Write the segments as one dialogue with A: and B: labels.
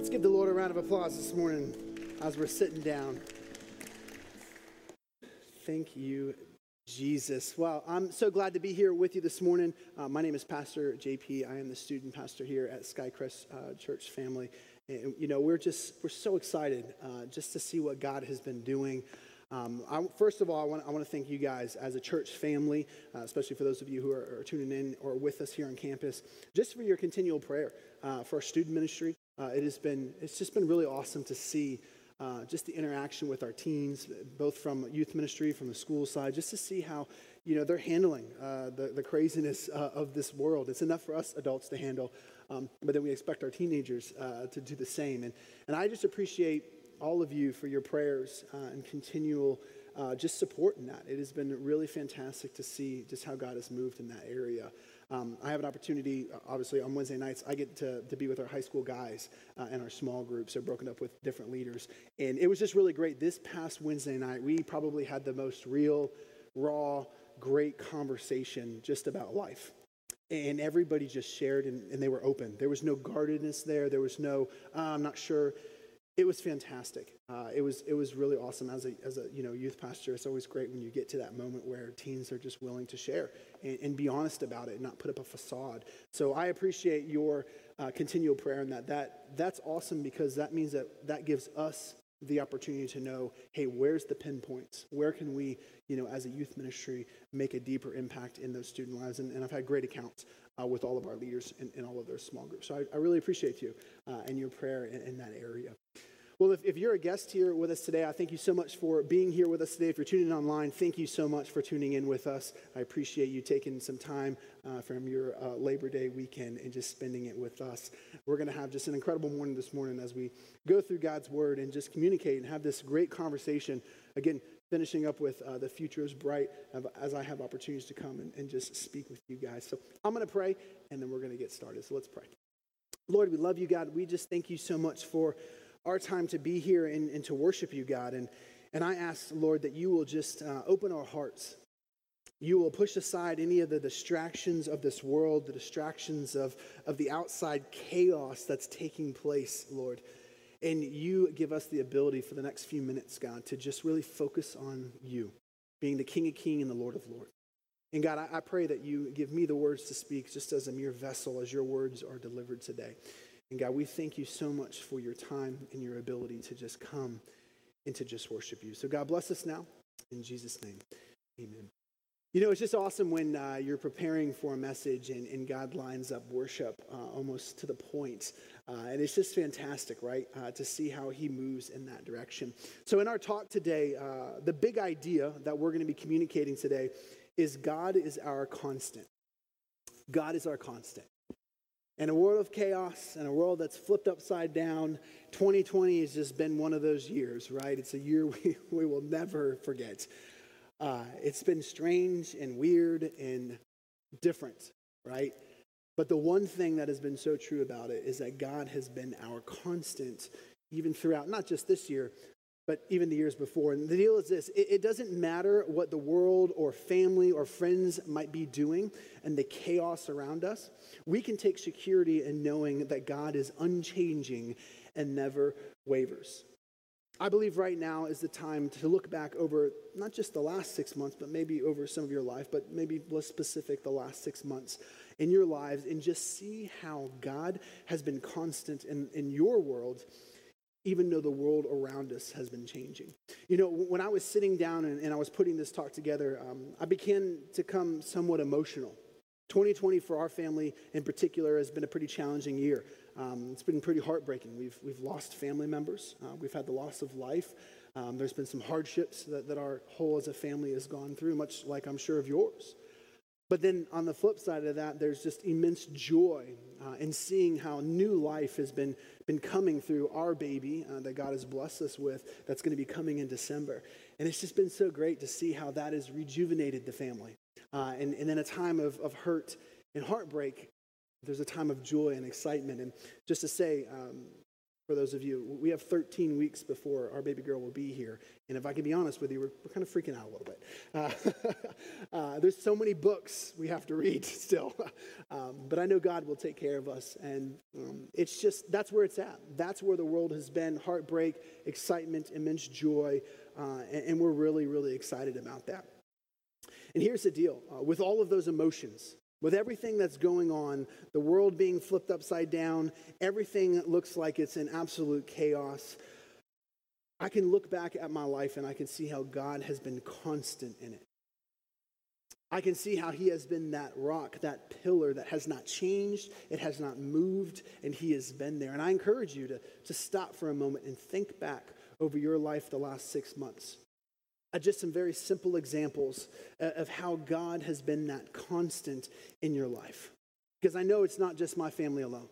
A: Let's give the Lord a round of applause this morning as we're sitting down. Thank you, Jesus. Wow, I'm so glad to be here with you this morning. My name is Pastor JP. I am the student pastor here at Skycrest Church family. And, we're so excited just to see what God has been doing. First of all, I want to thank you guys as a church family, especially for those of you who are tuning in or with us here on campus, just for your continual prayer for our student ministry. It's just been really awesome to see just the interaction with our teens, both from youth ministry, from the school side, just to see how, they're handling the craziness of this world. It's enough for us adults to handle, but then we expect our teenagers to do the same. And I just appreciate all of you for your prayers and continual just support in that. It has been really fantastic to see just how God has moved in that area. I have an opportunity, obviously, on Wednesday nights, I get to be with our high school guys in our small groups. They're broken up with different leaders. And it was just really great. This past Wednesday night, we probably had the most real, raw, great conversation just about life. And everybody just shared and they were open. There was no guardedness there. There was no, I'm not sure. It was fantastic. It was really awesome as a youth pastor. It's always great when you get to that moment where teens are just willing to share and be honest about it and not put up a facade. So I appreciate your continual prayer in that's awesome, because that means that gives us the opportunity to know, hey, where's the pinpoints? Where can we, as a youth ministry, make a deeper impact in those student lives? And I've had great accounts with all of our leaders in all of their small groups. So I really appreciate you and your prayer in that area. Well, if you're a guest here with us today, I thank you so much for being here with us today. If you're tuning in online, thank you so much for tuning in with us. I appreciate you taking some time from your Labor Day weekend and just spending it with us. We're going to have just an incredible morning this morning as we go through God's Word and just communicate and have this great conversation. Again, finishing up with the future is bright as I have opportunities to come and just speak with you guys. So I'm going to pray, and then we're going to get started. So let's pray. Lord, we love you, God. We just thank you so much for our time to be here and to worship you, God. And I ask, Lord, that you will just open our hearts. You will push aside any of the distractions of this world, the distractions of the outside chaos that's taking place, Lord. And you give us the ability for the next few minutes, God, to just really focus on you, being the King of Kings and the Lord of Lords. And God, I pray that you give me the words to speak just as a mere vessel as your words are delivered today. And God, we thank you so much for your time and your ability to just come and to just worship you. So God, bless us now. In Jesus' name, amen. It's just awesome when you're preparing for a message and God lines up worship almost to the point. And it's just fantastic, right, to see how he moves in that direction. So in our talk today, the big idea that we're going to be communicating today is God is our constant. God is our constant. In a world of chaos, in a world that's flipped upside down, 2020 has just been one of those years, right? It's a year we will never forget. It's been strange and weird and different, right? But the one thing that has been so true about it is that God has been our constant, even throughout, not just this year, but even the years before. And the deal is this: it doesn't matter what the world or family or friends might be doing and the chaos around us. We can take security in knowing that God is unchanging and never wavers. I believe right now is the time to look back over not just the last 6 months, but maybe over some of your life, but maybe less specific, the last 6 months in your lives, and just see how God has been constant in your world, even though the world around us has been changing. When I was sitting down and I was putting this talk together, I began to come somewhat emotional. 2020 for our family in particular has been a pretty challenging year. It's been pretty heartbreaking. We've lost family members. We've had the loss of life. There's been some hardships that our whole as a family has gone through, much like I'm sure of yours. But then on the flip side of that, there's just immense joy in seeing how new life has been coming through our baby that God has blessed us with, that's going to be coming in December. And it's just been so great to see how that has rejuvenated the family. And in a time of hurt and heartbreak, there's a time of joy and excitement. And just to say, For those of you, we have 13 weeks before our baby girl will be here. And if I can be honest with you, we're kind of freaking out a little bit. There's so many books we have to read still. But I know God will take care of us. And it's just, that's where it's at. That's where the world has been. Heartbreak, excitement, immense joy. And we're really, really excited about that. And here's the deal. With all of those emotions, with everything that's going on, the world being flipped upside down, everything looks like it's in absolute chaos. I can look back at my life and I can see how God has been constant in it. I can see how he has been that rock, that pillar that has not changed, it has not moved, and he has been there. And I encourage you to stop for a moment and think back over your life the last 6 months. Just some very simple examples of how God has been that constant in your life. Because I know it's not just my family alone.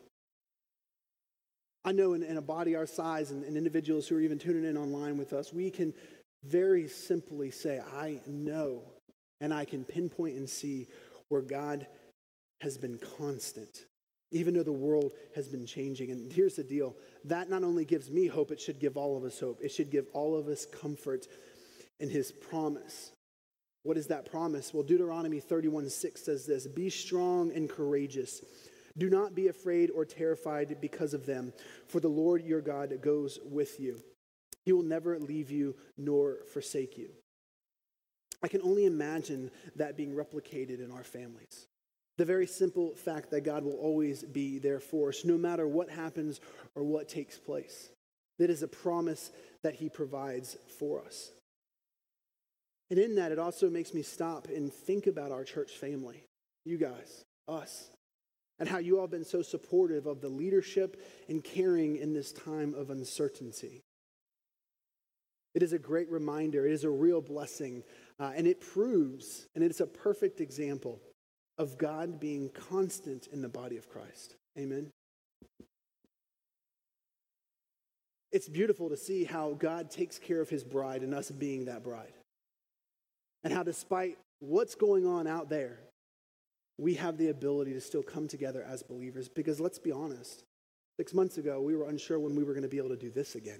A: I know in a body our size and individuals who are even tuning in online with us, we can very simply say, I know, and I can pinpoint and see where God has been constant, even though the world has been changing. And here's the deal. That not only gives me hope, it should give all of us hope. It should give all of us comfort in his promise. What is that promise? Well, Deuteronomy 31:6 says this, be strong and courageous. Do not be afraid or terrified because of them, for the Lord your God goes with you. He will never leave you nor forsake you. I can only imagine that being replicated in our families. The very simple fact that God will always be there for us, no matter what happens or what takes place. That is a promise that he provides for us. And in that, it also makes me stop and think about our church family, you guys, us, and how you all have been so supportive of the leadership and caring in this time of uncertainty. It is a great reminder. It is a real blessing. And it proves, and it's a perfect example of God being constant in the body of Christ. Amen. It's beautiful to see how God takes care of his bride and us being that bride. And how despite what's going on out there, we have the ability to still come together as believers. Because let's be honest, 6 months ago, we were unsure when we were going to be able to do this again.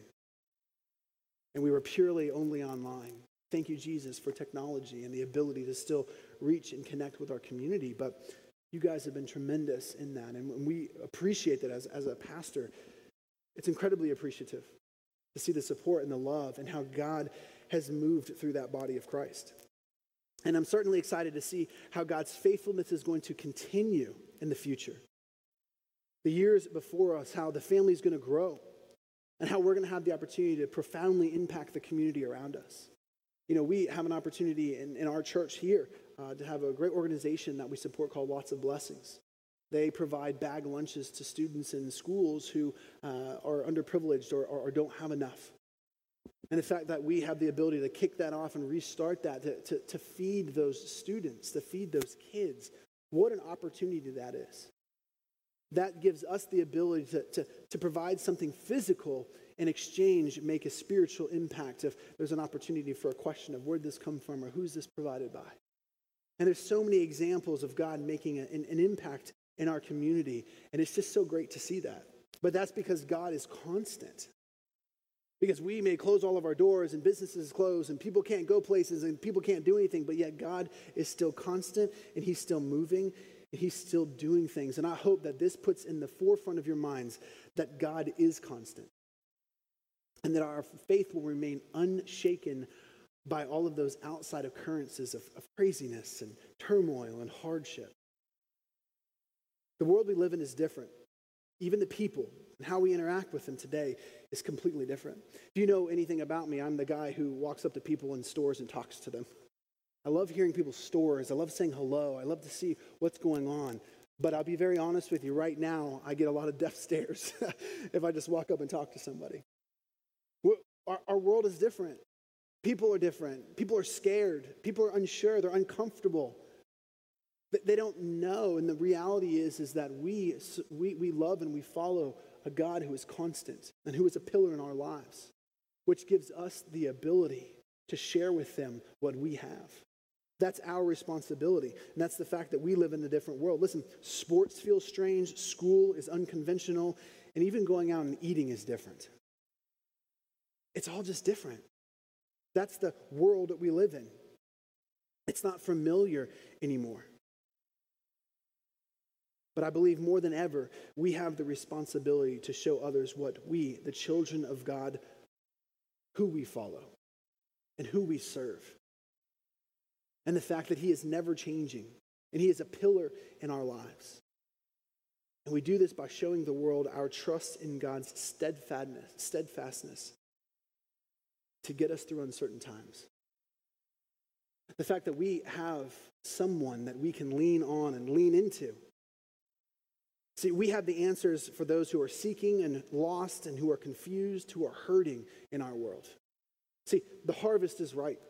A: And we were purely only online. Thank you, Jesus, for technology and the ability to still reach and connect with our community. But you guys have been tremendous in that. And we appreciate that as a pastor. It's incredibly appreciative to see the support and the love and how God has moved through that body of Christ. And I'm certainly excited to see how God's faithfulness is going to continue in the future. The years before us, how the family is going to grow, and how we're going to have the opportunity to profoundly impact the community around us. You know, we have an opportunity in our church here to have a great organization that we support called Lots of Blessings. They provide bag lunches to students in schools who are underprivileged or don't have enough. And the fact that we have the ability to kick that off and restart that, to feed those students, to feed those kids, what an opportunity that is. That gives us the ability to provide something physical in exchange, make a spiritual impact if there's an opportunity for a question of where'd this come from or who's this provided by. And there's so many examples of God making an impact in our community, and it's just so great to see that. But that's because God is constant. Because we may close all of our doors and businesses close and people can't go places and people can't do anything, but yet God is still constant and he's still moving and he's still doing things. And I hope that this puts in the forefront of your minds that God is constant and that our faith will remain unshaken by all of those outside occurrences of craziness and turmoil and hardship. The world we live in is different. Even the people and how we interact with them today is completely different. If you know anything about me, I'm the guy who walks up to people in stores and talks to them. I love hearing people's stories. I love saying hello. I love to see what's going on. But I'll be very honest with you, right now, I get a lot of death stares if I just walk up and talk to somebody. Our world is different. People are different. People are scared. People are unsure. They're uncomfortable. They don't know, and the reality is that we love and we follow a God who is constant and who is a pillar in our lives, which gives us the ability to share with them what we have. That's our responsibility. And that's the fact that we live in a different world. Listen, sports feel strange, school is unconventional, and even going out and eating is different. It's all just different. That's the world that we live in. It's not familiar anymore. But I believe more than ever, we have the responsibility to show others what we, the children of God, who we follow and who we serve. And the fact that he is never changing and he is a pillar in our lives. And we do this by showing the world our trust in God's steadfastness to get us through uncertain times. The fact that we have someone that we can lean on and lean into. See, we have the answers for those who are seeking and lost and who are confused, who are hurting in our world. See, the harvest is ripe.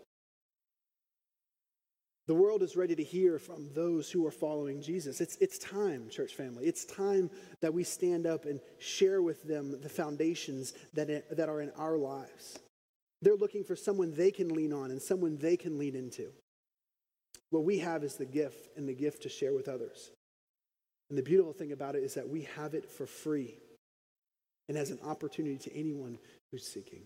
A: The world is ready to hear from those who are following Jesus. It's time, church family. It's time that we stand up and share with them the foundations that are in our lives. They're looking for someone they can lean on and someone they can lean into. What we have is the gift, and the gift to share with others. And the beautiful thing about it is that we have it for free and as an opportunity to anyone who's seeking.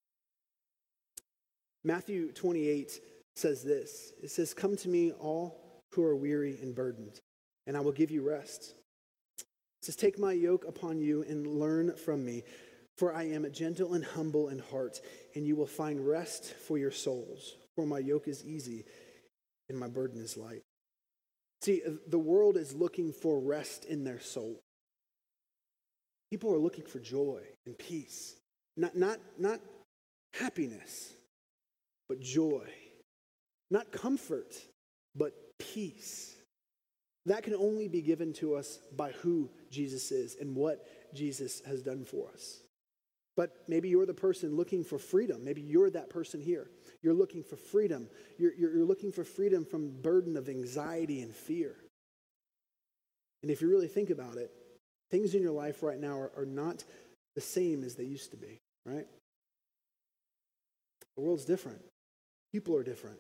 A: Matthew 28 says this. It says, "Come to me, all who are weary and burdened, and I will give you rest." It says, "Take my yoke upon you and learn from me, for I am gentle and humble in heart, and you will find rest for your souls. For my yoke is easy and my burden is light." See, the world is looking for rest in their soul. People are looking for joy and peace. Not happiness, but joy. Not comfort, but peace. That can only be given to us by who Jesus is and what Jesus has done for us. But maybe you're the person looking for freedom. Maybe you're that person here. You're looking for freedom. You're looking for freedom from the burden of anxiety and fear. And if you really think about it, things in your life right now are not the same as they used to be, right? The world's different. People are different.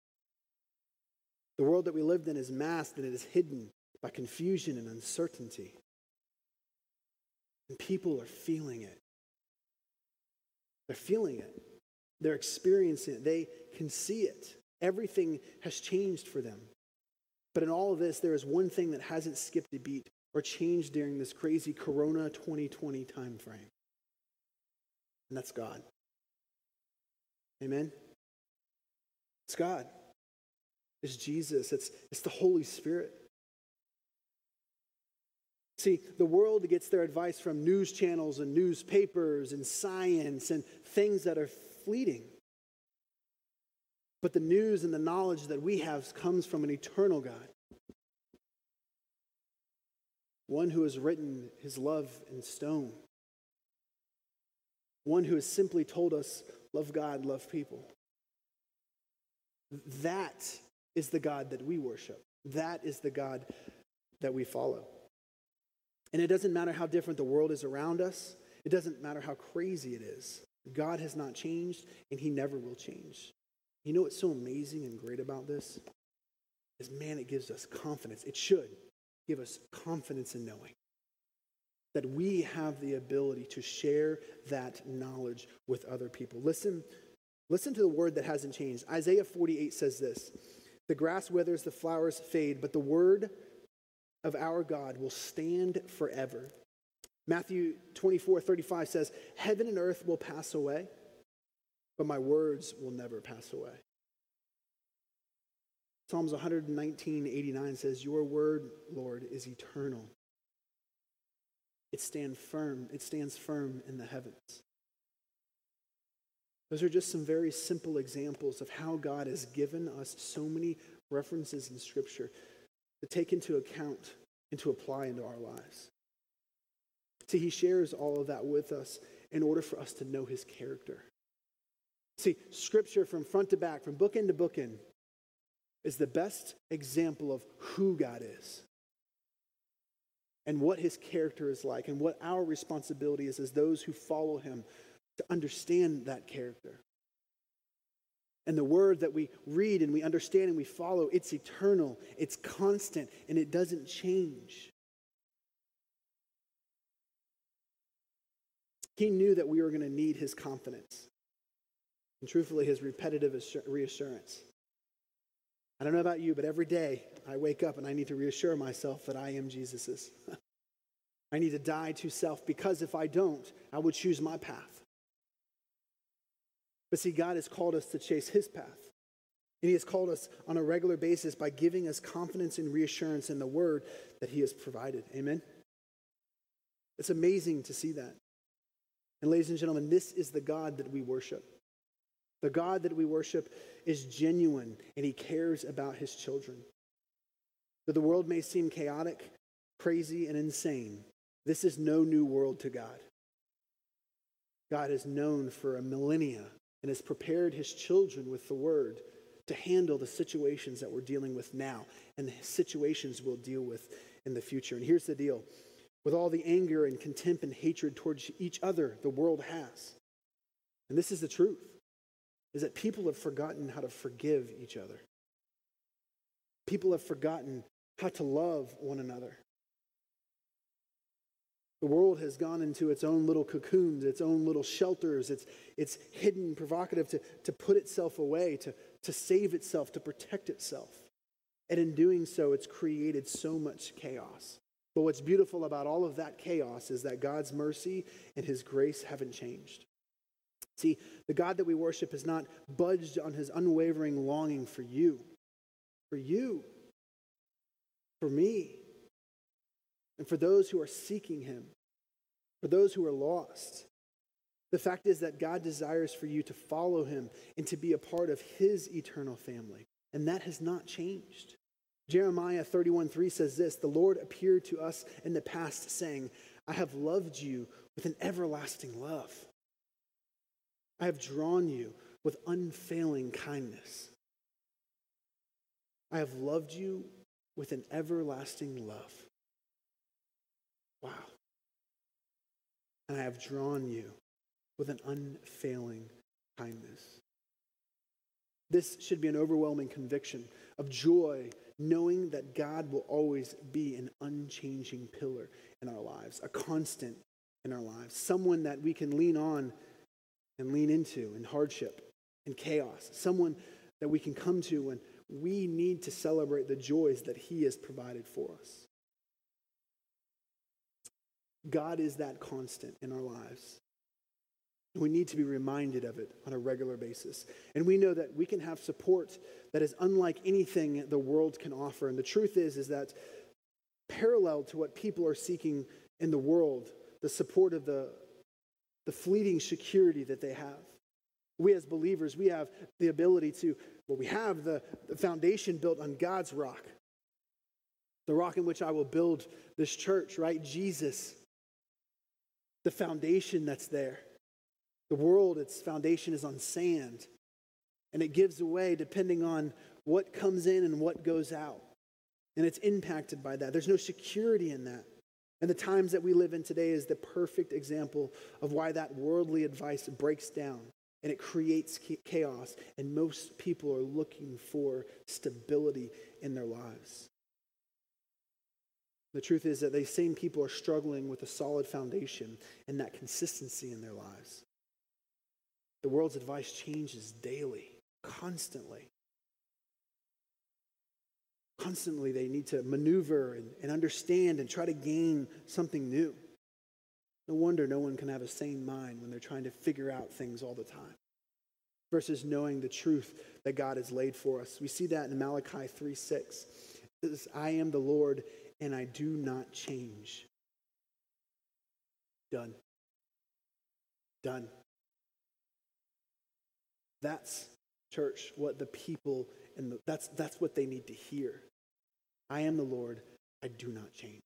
A: The world that we lived in is masked and it is hidden by confusion and uncertainty. And people are feeling it. They're feeling it. They're experiencing it. They can see it. Everything has changed for them. But in all of this, there is one thing that hasn't skipped a beat or changed during this crazy Corona 2020 time frame. And that's God. Amen? It's God. It's Jesus. It's the Holy Spirit. See, the world gets their advice from news channels and newspapers and science and things that are fleeting. But the news and the knowledge that we have comes from an eternal God. One who has written his love in stone. One who has simply told us, love God, love people. That is the God that we worship. That is the God that we follow. And it doesn't matter how different the world is around us. It doesn't matter how crazy it is. God has not changed, and he never will change. You know what's so amazing and great about this? Is, man, it gives us confidence. It should give us confidence in knowing that we have the ability to share that knowledge with other people. Listen to the word that hasn't changed. Isaiah 48 says this: "The grass withers, the flowers fade, but the word of our God will stand forever." Matthew 24:35 says, "Heaven and earth will pass away, but my words will never pass away." Psalms 119:89 says, "Your word, Lord, is eternal. It stands firm in the heavens." Those are just some very simple examples of how God has given us so many references in Scripture to take into account and to apply into our lives. See, he shares all of that with us in order for us to know his character. See, Scripture from front to back, from bookend to bookend, is the best example of who God is and what his character is like and what our responsibility is as those who follow him to understand that character. And the word that we read and we understand and we follow, it's eternal, it's constant, and it doesn't change. He knew that we were going to need his confidence. And truthfully, his repetitive reassurance. I don't know about you, but every day I wake up and I need to reassure myself that I am Jesus's. I need to die to self, because if I don't, I would choose my path. But see, God has called us to chase his path. And he has called us on a regular basis by giving us confidence and reassurance in the word that he has provided. Amen? It's amazing to see that. And ladies and gentlemen, this is the God that we worship. The God that we worship is genuine, and he cares about his children. Though the world may seem chaotic, crazy, and insane, this is no new world to God. God is known for a millennia and has prepared his children with the word to handle the situations that we're dealing with now and the situations we'll deal with in the future. And here's the deal. With all the anger and contempt and hatred towards each other the world has, and this is the truth, is that people have forgotten how to forgive each other. People have forgotten how to love one another. The world has gone into its own little cocoons, its own little shelters. It's hidden, provocative to put itself away, to save itself, to protect itself. And in doing so, it's created so much chaos. But what's beautiful about all of that chaos is that God's mercy and his grace haven't changed. See, the God that we worship has not budged on his unwavering longing for you, for me, and for those who are seeking him, for those who are lost. The fact is that God desires for you to follow him and to be a part of his eternal family, and that has not changed. Jeremiah 31:3 says this, "The Lord appeared to us in the past, saying, I have loved you with an everlasting love. I have drawn you with unfailing kindness. I have loved you with an everlasting love." Wow. "And I have drawn you with an unfailing kindness." This should be an overwhelming conviction of joy, knowing that God will always be an unchanging pillar in our lives, a constant in our lives, someone that we can lean on and lean into in hardship and chaos, someone that we can come to when we need to celebrate the joys that he has provided for us. God is that constant in our lives. We need to be reminded of it on a regular basis. And we know that we can have support that is unlike anything the world can offer. And the truth is that parallel to what people are seeking in the world, the support of the fleeting security that they have, we as believers, we have the ability to, we have the foundation built on God's rock. The rock in which I will build this church, right? Jesus. The foundation that's there. The world, its foundation is on sand, and it gives away depending on what comes in and what goes out. And it's impacted by that. There's no security in that. And the times that we live in today is the perfect example of why that worldly advice breaks down and it creates chaos. And most people are looking for stability in their lives. The truth is that these same people are struggling with a solid foundation and that consistency in their lives. The world's advice changes daily, constantly. Constantly they need to maneuver and understand and try to gain something new. No wonder no one can have a sane mind when they're trying to figure out things all the time. Versus knowing the truth that God has laid for us. We see that in Malachi 3:6. It says, "I am the Lord and I do not change." Done. Done. That's, church, what the people, and that's what they need to hear. I am the Lord, I do not change.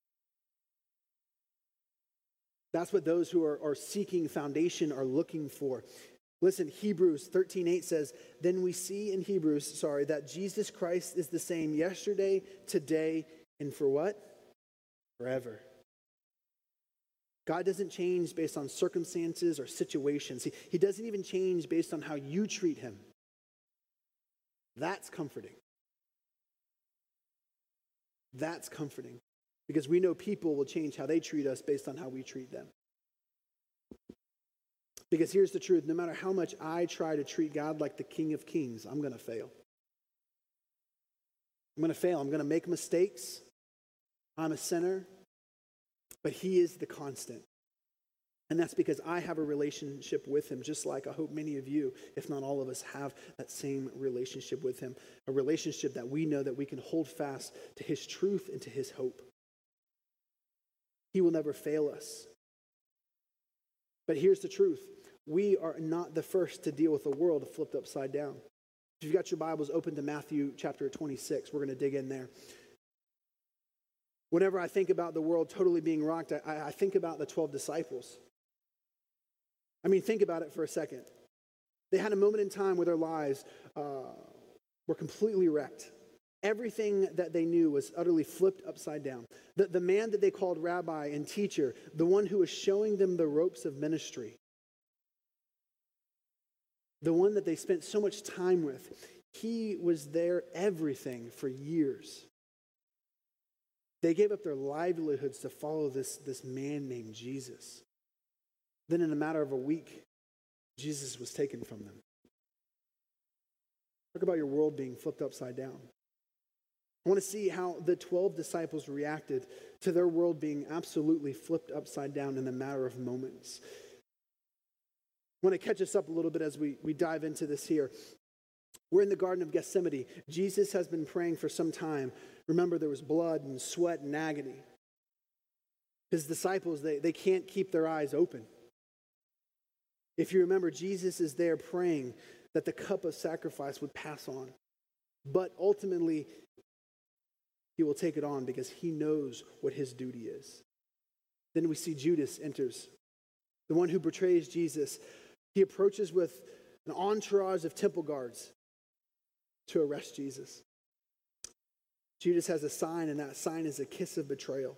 A: That's what those who are seeking foundation are looking for. Listen, Hebrews 13:8 says, "Then we see in Hebrews, that Jesus Christ is the same yesterday, today, and for what? Forever." God doesn't change based on circumstances or situations. He doesn't even change based on how you treat him. That's comforting. That's comforting. Because we know people will change how they treat us based on how we treat them. Because here's the truth. No matter how much I try to treat God like the King of Kings, I'm going to fail. I'm going to fail. I'm going to make mistakes. I'm a sinner. But he is the constant. And that's because I have a relationship with him, just like I hope many of you, if not all of us, have that same relationship with him. A relationship that we know that we can hold fast to his truth and to his hope. He will never fail us. But here's the truth. We are not the first to deal with a world flipped upside down. If you've got your Bibles open to Matthew chapter 26, we're going to dig in there. Whenever I think about the world totally being rocked, I think about the 12 disciples. I mean, think about it for a second. They had a moment in time where their lives were completely wrecked. Everything that they knew was utterly flipped upside down. The man that they called rabbi and teacher, the one who was showing them the ropes of ministry, the one that they spent so much time with, he was their everything for years. They gave up their livelihoods to follow this man named Jesus. Then in a matter of a week, Jesus was taken from them. Talk about your world being flipped upside down. I want to see how the 12 disciples reacted to their world being absolutely flipped upside down in a matter of moments. I want to catch us up a little bit as we dive into this here. We're in the Garden of Gethsemane. Jesus has been praying for some time. Remember, there was blood and sweat and agony. His disciples, they can't keep their eyes open. If you remember, Jesus is there praying that the cup of sacrifice would pass on. But ultimately, he will take it on because he knows what his duty is. Then we see Judas enters, the one who betrays Jesus. He approaches with an entourage of temple guards to arrest Jesus. Judas has a sign, and that sign is a kiss of betrayal.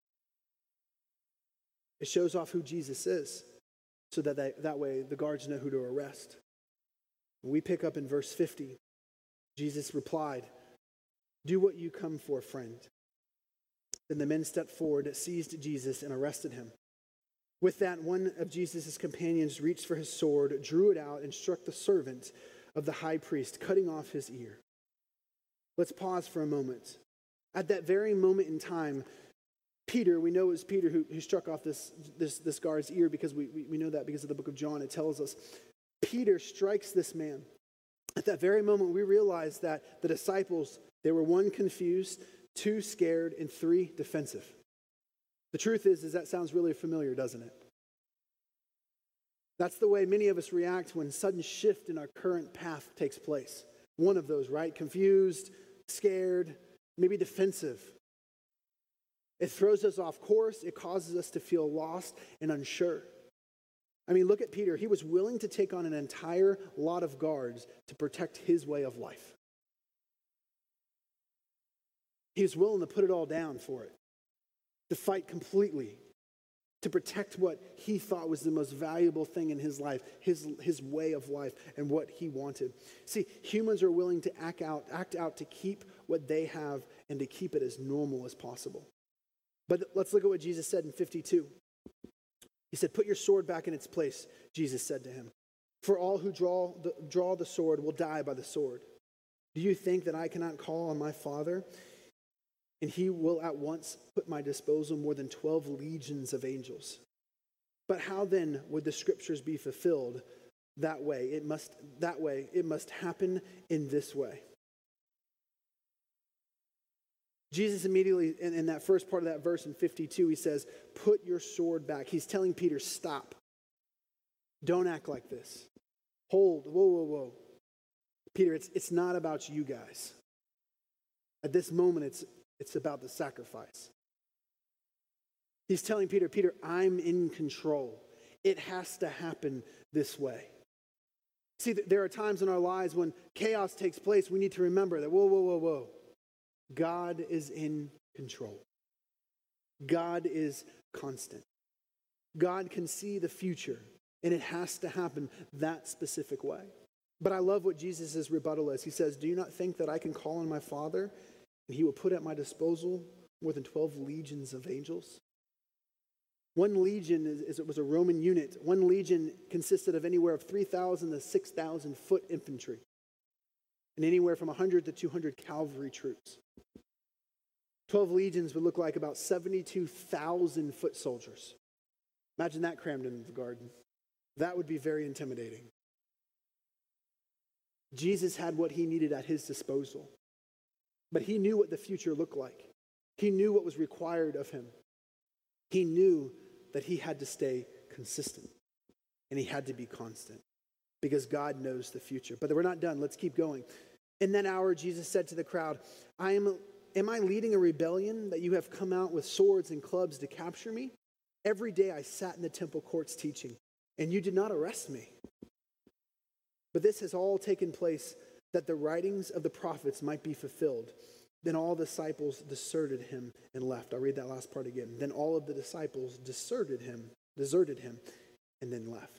A: It shows off who Jesus is, so that way the guards know who to arrest. We pick up in verse 50. Jesus replied, "Do what you come for, friend." Then the men stepped forward, seized Jesus, and arrested him. With that, one of Jesus' companions reached for his sword, drew it out, and struck the servant of the high priest, cutting off his ear. Let's pause for a moment. At that very moment in time, Peter, we know it was Peter who struck off this guard's ear because we know that because of the book of John. It tells us Peter strikes this man. At that very moment, we realize that the disciples, they were 1, confused, 2, scared, and 3, defensive. The truth is that sounds really familiar, doesn't it? That's the way many of us react when sudden shift in our current path takes place. One of those, right? Confused, scared, maybe defensive. It throws us off course. It causes us to feel lost and unsure. I mean, look at Peter. He was willing to take on an entire lot of guards to protect his way of life. He was willing to put it all down for it, to fight completely, to protect what he thought was the most valuable thing in his life, his way of life, and what he wanted. See, humans are willing to act out to keep what they have and to keep it as normal as possible. But let's look at what Jesus said in 52. He said, "Put your sword back in its place," Jesus said to him. "For all who draw the sword will die by the sword. Do you think that I cannot call on my Father, and he will at once put at my disposal more than 12 legions of angels? But how then would the scriptures be fulfilled that way? It must happen in this way." Jesus immediately, in that first part of that verse in 52, he says, "Put your sword back." He's telling Peter, stop. Don't act like this. Hold. Whoa. Peter, it's not about you guys. At this moment, it's about the sacrifice. He's telling Peter, I'm in control. It has to happen this way. See, there are times in our lives when chaos takes place, we need to remember that, whoa. God is in control. God is constant. God can see the future, and it has to happen that specific way. But I love what Jesus' rebuttal is. He says, do you not think that I can call on my Father and he will put at my disposal more than 12 legions of angels? One legion it was a Roman unit. One legion consisted of anywhere of 3,000 to 6,000 foot infantry and anywhere from 100 to 200 cavalry troops. 12 legions would look like about 72,000 foot soldiers. Imagine that crammed into the garden. That would be very intimidating. Jesus had what he needed at his disposal, but he knew what the future looked like. He knew what was required of him. He knew that he had to stay consistent and he had to be constant because God knows the future. But we're not done. Let's keep going. In that hour, Jesus said to the crowd, Am I leading a rebellion that you have come out with swords and clubs to capture me? Every day I sat in the temple courts teaching, and you did not arrest me. But this has all taken place that the writings of the prophets might be fulfilled. Then all the disciples deserted him and left. I'll read that last part again. Then all of the disciples deserted him, and then left.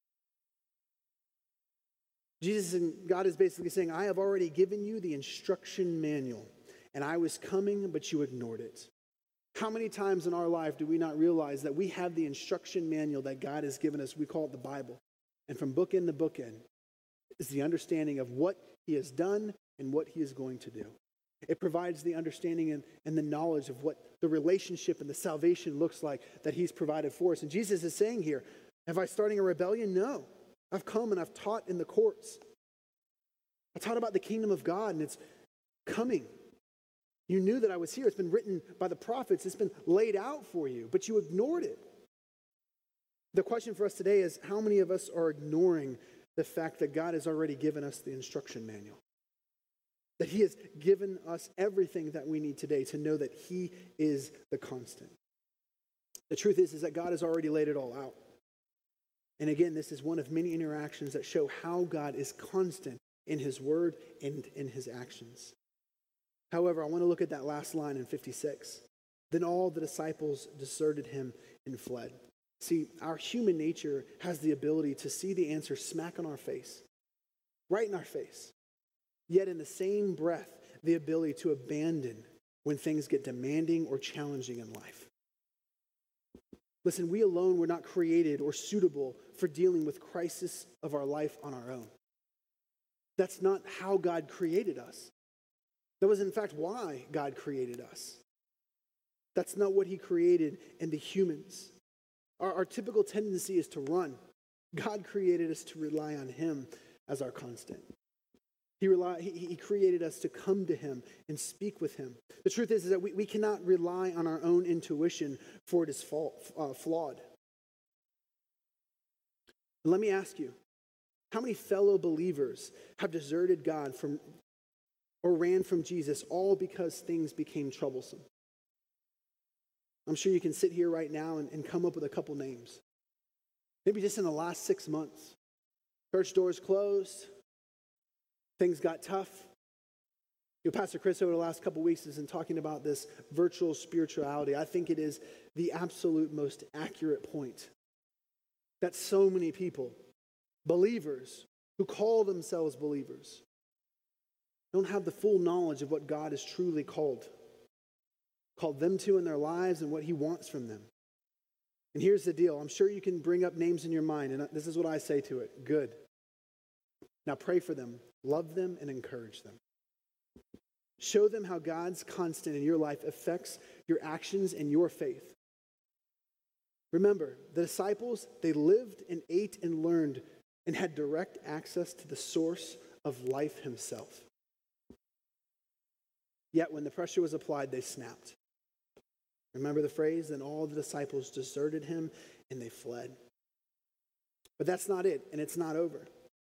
A: Jesus and God is basically saying, I have already given you the instruction manual, and I was coming, but you ignored it. How many times in our life do we not realize that we have the instruction manual that God has given us? We call it the Bible. And from book end to book end is the understanding of what he has done and what he is going to do. It provides the understanding and the knowledge of what the relationship and the salvation looks like that he's provided for us. And Jesus is saying here, am I starting a rebellion? No. I've come and I've taught in the courts. I taught about the kingdom of God and it's coming. You knew that I was here. It's been written by the prophets. It's been laid out for you, but you ignored it. The question for us today is, how many of us are ignoring the fact that God has already given us the instruction manual? That he has given us everything that we need today to know that he is the constant. The truth is that God has already laid it all out. And again, this is one of many interactions that show how God is constant in his word and in his actions. However, I want to look at that last line in 56. Then all the disciples deserted him and fled. See, our human nature has the ability to see the answer smack on our face, right in our face. Yet in the same breath, the ability to abandon when things get demanding or challenging in life. Listen, we alone were not created or suitable for dealing with crisis of our life on our own. That's not how God created us. That was in fact why God created us. That's not what he created in the humans. Our typical tendency is to run. God created us to rely on him as our constant. He created us to come to him and speak with him. The truth is that we cannot rely on our own intuition, for it is flawed. And let me ask you, how many fellow believers have deserted God or ran from Jesus all because things became troublesome? I'm sure you can sit here right now and come up with a couple names. Maybe just in the last 6 months. Church doors closed. Things got tough. Pastor Chris over the last couple weeks has been talking about this virtual spirituality. I think it is the absolute most accurate point that so many people, believers who call themselves believers, don't have the full knowledge of what God has truly called them to in their lives and what he wants from them. And here's the deal. I'm sure you can bring up names in your mind, and this is what I say to it. Good. Now pray for them, love them, and encourage them. Show them how God's constant in your life affects your actions and your faith. Remember, the disciples, they lived and ate and learned and had direct access to the source of life himself. Yet when the pressure was applied, they snapped. Remember the phrase, then all the disciples deserted him and they fled. But that's not it, and it's not over.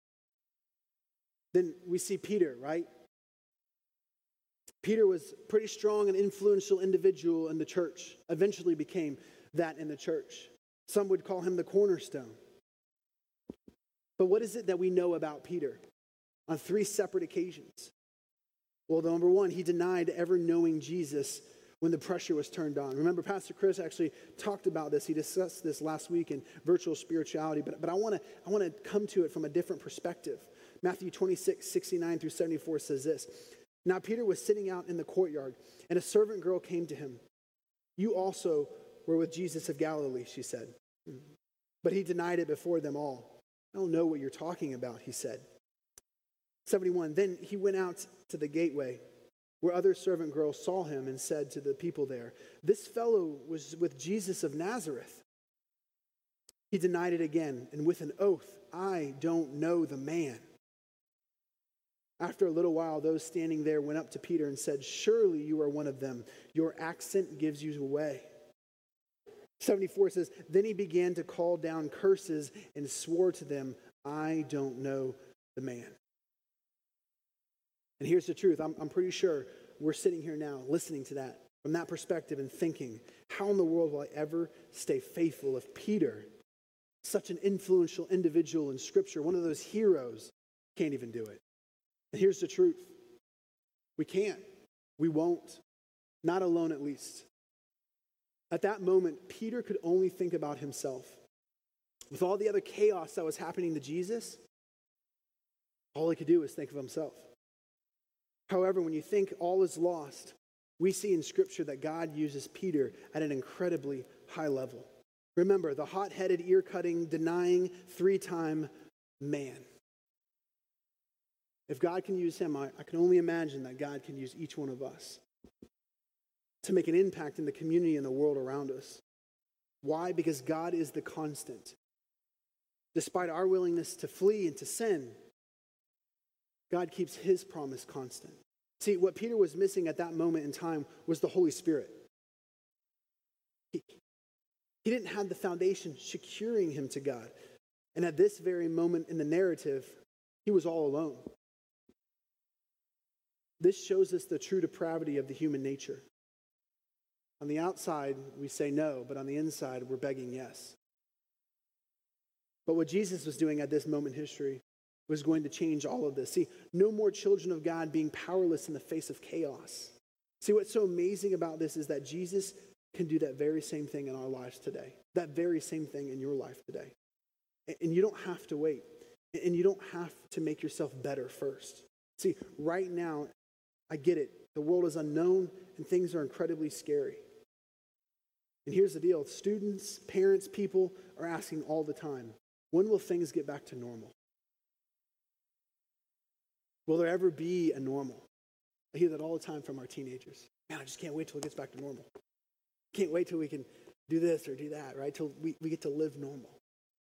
A: Then we see Peter, right? Peter was a pretty strong and influential individual in the church, eventually became that in the church. Some would call him the cornerstone. But what is it that we know about Peter on 3 separate occasions? Well, number one, he denied ever knowing Jesus when the pressure was turned on. Remember, Pastor Chris actually talked about this. He discussed this last week in virtual spirituality, but I want to come to it from a different perspective. Matthew 26:69 through 74 says this. Now Peter was sitting out in the courtyard, and a servant girl came to him. You also were with Jesus of Galilee, she said. But he denied it before them all. I don't know what you're talking about, he said. 71, then he went out to the gateway, where other servant girls saw him and said to the people there, this fellow was with Jesus of Nazareth. He denied it again, and with an oath, I don't know the man. After a little while, those standing there went up to Peter and said, surely you are one of them. Your accent gives you away. 74 says, then he began to call down curses and swore to them, I don't know the man. And here's the truth. I'm pretty sure we're sitting here now listening to that from that perspective and thinking, how in the world will I ever stay faithful if Peter, such an influential individual in Scripture, one of those heroes, can't even do it? And here's the truth. We can't. We won't. Not alone, at least. At that moment, Peter could only think about himself. With all the other chaos that was happening to Jesus, all he could do was think of himself. However, when you think all is lost, we see in Scripture that God uses Peter at an incredibly high level. Remember, the hot-headed, ear-cutting, denying, 3-time man. If God can use him, I can only imagine that God can use each one of us to make an impact in the community and the world around us. Why? Because God is the constant. Despite our willingness to flee and to sin, God keeps his promise constant. See, what Peter was missing at that moment in time was the Holy Spirit. He didn't have the foundation securing him to God. And at this very moment in the narrative, he was all alone. This shows us the true depravity of the human nature. On the outside, we say no, but on the inside, we're begging yes. But what Jesus was doing at this moment in history was going to change all of this. See, no more children of God being powerless in the face of chaos. See, what's so amazing about this is that Jesus can do that very same thing in our lives today. That very same thing in your life today. And you don't have to wait. And you don't have to make yourself better first. See, right now, I get it. The world is unknown and things are incredibly scary. And here's the deal. Students, parents, people are asking all the time, when will things get back to normal? Will there ever be a normal? I hear that all the time from our teenagers. Man, I just can't wait till it gets back to normal. Can't wait till we can do this or do that, right? Till we get to live normal.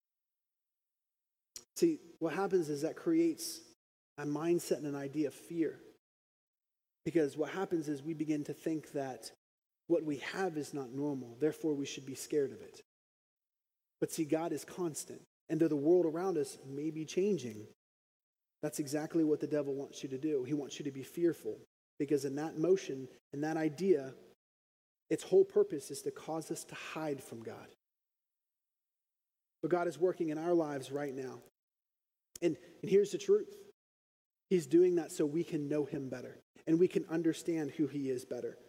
A: See, what happens is that creates a mindset and an idea of fear. Because what happens is we begin to think that what we have is not normal, therefore we should be scared of it. But see, God is constant, and though the world around us may be changing, that's exactly what the devil wants you to do. He wants you to be fearful, because in that motion, in that idea, its whole purpose is to cause us to hide from God. But God is working in our lives right now. And here's the truth. He's doing that so we can know him better, and we can understand who he is better.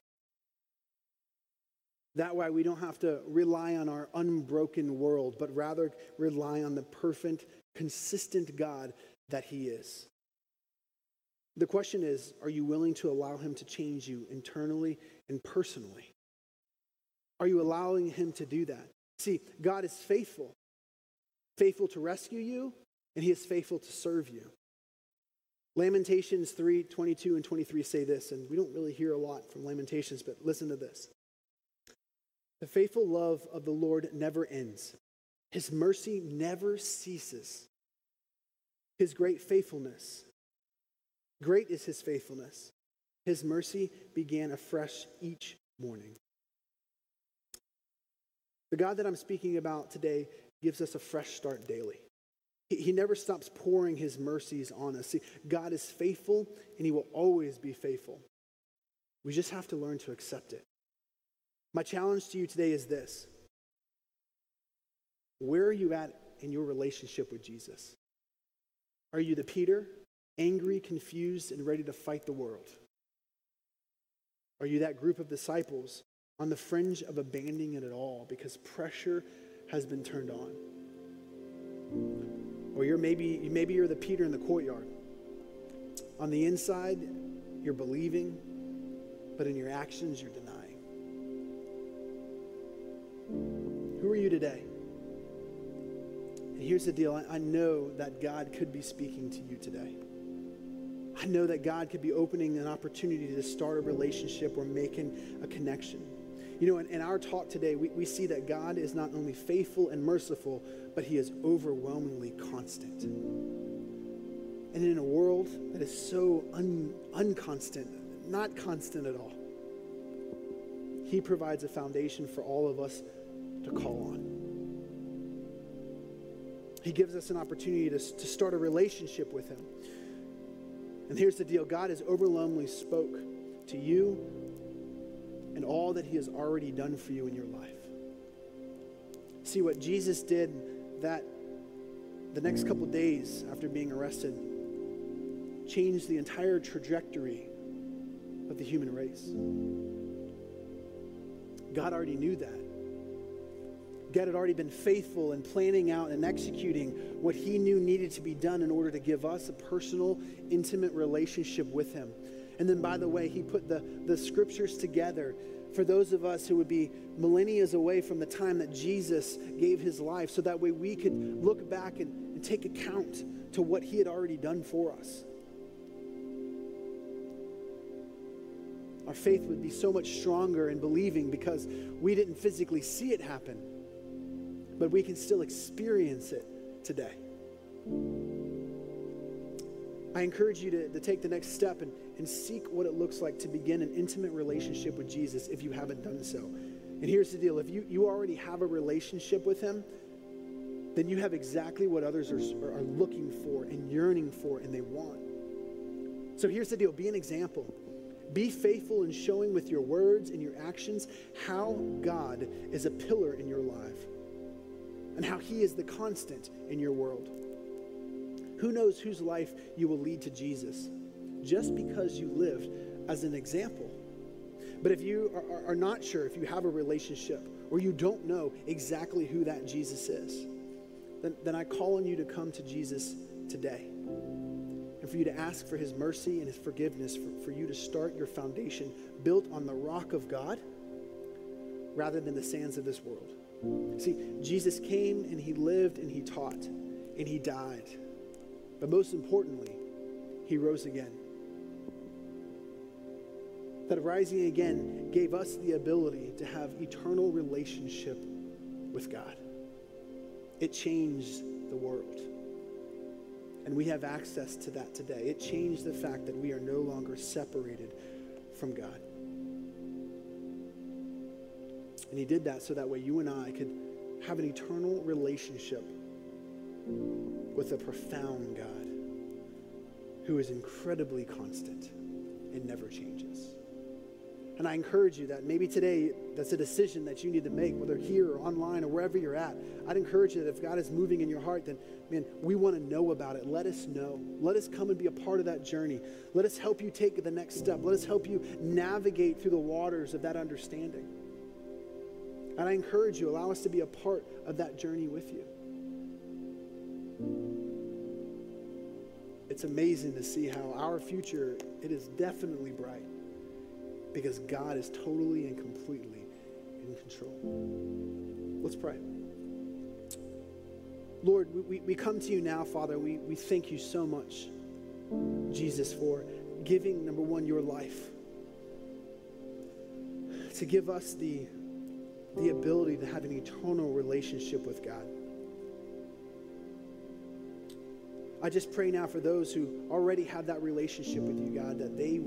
A: That way we don't have to rely on our unbroken world, but rather rely on the perfect, consistent God that he is. The question is, are you willing to allow him to change you internally and personally? Are you allowing him to do that? See, God is faithful. Faithful to rescue you, and he is faithful to serve you. Lamentations 3:22 and 23 say this, and we don't really hear a lot from Lamentations, but listen to this. The faithful love of the Lord never ends. His mercy never ceases. His great faithfulness. Great is his faithfulness. His mercy began afresh each morning. The God that I'm speaking about today gives us a fresh start daily. He never stops pouring his mercies on us. See, God is faithful, and he will always be faithful. We just have to learn to accept it. My challenge to you today is this. Where are you at in your relationship with Jesus? Are you the Peter, angry, confused, and ready to fight the world? Are you that group of disciples on the fringe of abandoning it all because pressure has been turned on? Or maybe you're the Peter in the courtyard. On the inside, you're believing, but in your actions, you're denying. Who are you today? And here's the deal. I know that God could be speaking to you today. I know that God could be opening an opportunity to start a relationship or making a connection. You know, in our talk today, we see that God is not only faithful and merciful, but he is overwhelmingly constant. And in a world that is so unconstant, not constant at all, he provides a foundation for all of us to call on. He gives us an opportunity to start a relationship with him. And here's the deal. God has overwhelmingly spoke to you and all that he has already done for you in your life. See, what Jesus did that the next couple days after being arrested changed the entire trajectory of the human race. God already knew that. God had already been faithful in planning out and executing what he knew needed to be done in order to give us a personal, intimate relationship with him. And then, by the way, he put the scriptures together for those of us who would be millennia away from the time that Jesus gave his life, so that way we could look back and take account to what he had already done for us. Our faith would be so much stronger in believing because we didn't physically see it happen, but we can still experience it today. I encourage you to take the next step and seek what it looks like to begin an intimate relationship with Jesus if you haven't done so. And here's the deal. If you already have a relationship with him, then you have exactly what others are looking for and yearning for and they want. So here's the deal. Be an example. Be faithful in showing with your words and your actions how God is a pillar in your life and how he is the constant in your world. Who knows whose life you will lead to Jesus just because you lived as an example. But if you are not sure if you have a relationship or you don't know exactly who that Jesus is, then I call on you to come to Jesus today and for you to ask for his mercy and his forgiveness, for you to start your foundation built on the rock of God rather than the sands of this world. See, Jesus came and he lived and he taught and he died. But most importantly, he rose again. That rising again gave us the ability to have eternal relationship with God. It changed the world. And we have access to that today. It changed the fact that we are no longer separated from God. And he did that so that way you and I could have an eternal relationship with a profound God who is incredibly constant and never changes. And I encourage you that maybe today that's a decision that you need to make, whether here or online or wherever you're at. I'd encourage you that if God is moving in your heart, then, man, we want to know about it. Let us know. Let us come and be a part of that journey. Let us help you take the next step. Let us help you navigate through the waters of that understanding. And I encourage you, allow us to be a part of that journey with you. It's amazing to see how our future, it is definitely bright because God is totally and completely in control. Let's pray. Lord, we come to you now, Father. We thank you so much, Jesus, for giving, number one, your life, to give us the ability to have an eternal relationship with God. I just pray now for those who already have that relationship with you, God, that they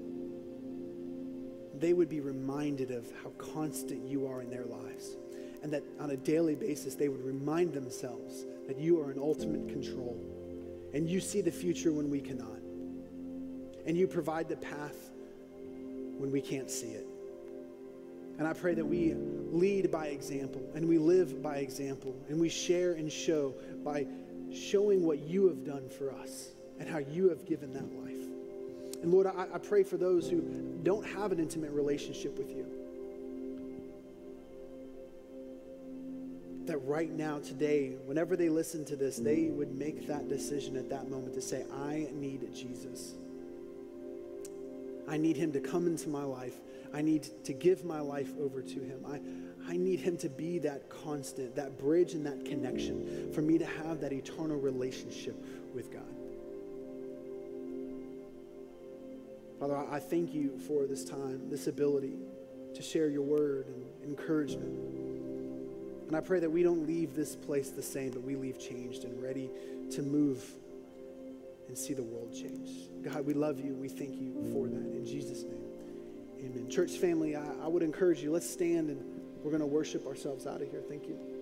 A: would be reminded of how constant you are in their lives. And that on a daily basis, they would remind themselves that you are in ultimate control. And you see the future when we cannot. And you provide the path when we can't see it. And I pray that we lead by example, and we live by example, and we share and show by showing what you have done for us and how you have given that life. And Lord, I pray for those who don't have an intimate relationship with you, that right now, today, whenever they listen to this, they would make that decision at that moment to say, I need Jesus. I need him to come into my life. I need to give my life over to him. I need him to be that constant, that bridge and that connection for me to have that eternal relationship with God. Father, I thank you for this time, this ability to share your word and encouragement. And I pray that we don't leave this place the same, but we leave changed and ready to move and see the world change. God, we love you. We thank you for that. In Jesus' name, amen. Church family, I would encourage you, let's stand and we're going to worship ourselves out of here. Thank you.